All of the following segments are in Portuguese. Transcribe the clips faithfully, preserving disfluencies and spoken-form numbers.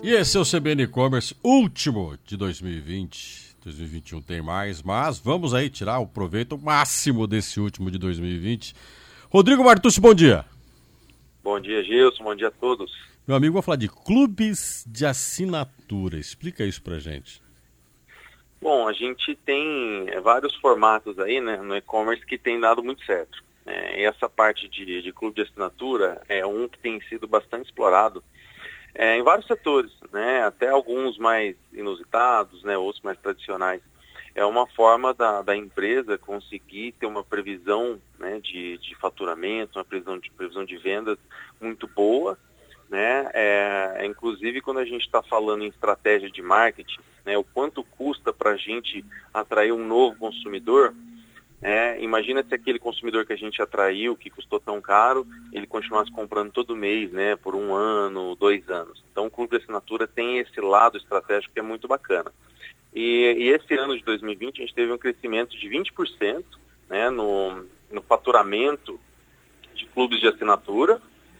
E esse é o C B N E-Commerce último de dois mil e vinte. dois mil e vinte e um tem mais, mas vamos aí tirar o proveito máximo desse último de dois mil e vinte. Rodrigo Martucci, bom dia. Bom dia, Gilson. Bom dia a todos. Meu amigo, vou falar de clubes de assinatura. Explica isso pra gente. Bom, a gente tem vários formatos aí, né, no e-commerce que tem dado muito certo. É, e essa parte de, de clube de assinatura é um que tem sido bastante explorado é, em vários setores, né, até alguns mais inusitados, né, outros mais tradicionais. É uma forma da, da empresa conseguir ter uma previsão, né, de, de faturamento, uma previsão de, previsão de vendas muito boa, né, é, inclusive quando a gente está falando em estratégia de marketing, né, o quanto custa para a gente atrair um novo consumidor. É, imagina se aquele consumidor que a gente atraiu, que custou tão caro, ele continuasse comprando todo mês, né, por um ano, dois anos. Então o Clube de Assinatura tem esse lado estratégico que é muito bacana. E, e esse ano de dois mil e vinte a gente teve um crescimento de vinte por cento, né, no, no faturamento de clubes de assinatura.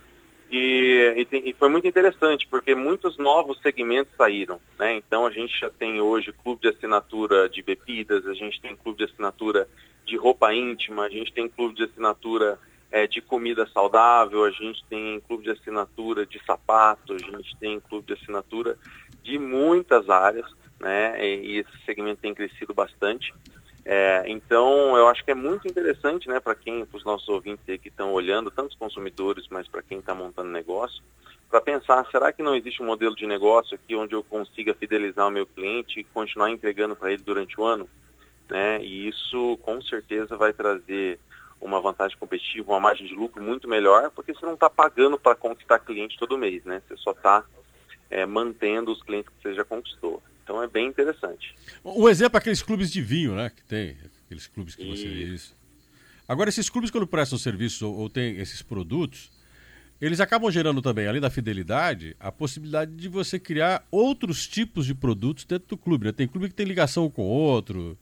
E, e, tem, e foi muito interessante, porque muitos novos segmentos saíram, né? Então a gente já tem hoje clube de assinatura de bebidas, a gente tem clube de assinatura de roupa íntima, a gente tem clube de assinatura é, de comida saudável, a gente tem clube de assinatura de sapato, a gente tem clube de assinatura de muitas áreas, né? E, e esse segmento tem crescido bastante. É, então, eu acho que é muito interessante, né, para quem, para os nossos ouvintes aí que estão olhando, tanto os consumidores, mas para quem está montando negócio, para pensar, será que não existe um modelo de negócio aqui onde eu consiga fidelizar o meu cliente e continuar entregando para ele durante o ano? Né? E isso, com certeza, vai trazer uma vantagem competitiva, uma margem de lucro muito melhor, porque você não está pagando para conquistar cliente todo mês, né? Você só está é, mantendo os clientes que você já conquistou. Então é bem interessante. Um exemplo é aqueles clubes de vinho, né? Que tem, aqueles clubes que você diz. Agora, esses clubes, quando prestam serviço ou, ou tem esses produtos, eles acabam gerando também, além da fidelidade, a possibilidade de você criar outros tipos de produtos dentro do clube, né? Tem clube que tem ligação com outro.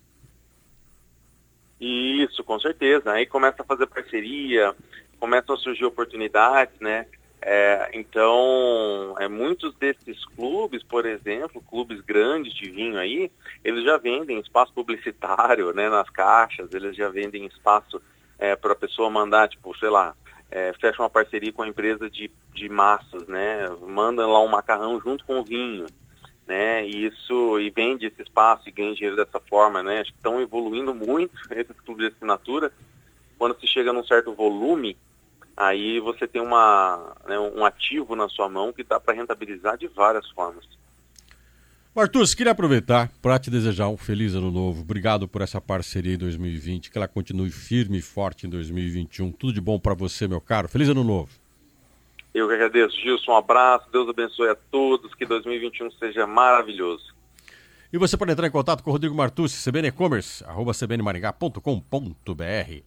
Isso, com certeza. Aí começa a fazer parceria, começam a surgir oportunidades, né? É, então, é, muitos desses clubes, por exemplo, clubes grandes de vinho aí, eles já vendem espaço publicitário, né, nas caixas, eles já vendem espaço é, para a pessoa mandar, tipo, sei lá, é, fecha uma parceria com a empresa de, de massas, né, manda lá um macarrão junto com o vinho, né, e isso, e vende esse espaço e ganha dinheiro dessa forma, né, acho que estão evoluindo muito esses clubes de assinatura. Quando se chega num certo volume, aí você tem uma, né, um ativo na sua mão que dá para rentabilizar de várias formas. Martucci, queria aproveitar para te desejar um feliz ano novo. Obrigado por essa parceria em dois mil e vinte, que ela continue firme e forte em dois mil e vinte e um. Tudo de bom para você, meu caro. Feliz ano novo. Eu que agradeço, Gilson. Um abraço. Deus abençoe a todos. Que dois mil e vinte e um seja maravilhoso. E você pode entrar em contato com o Rodrigo Martucci, C B N E-Commerce, arroba c b n maringá ponto com ponto b r.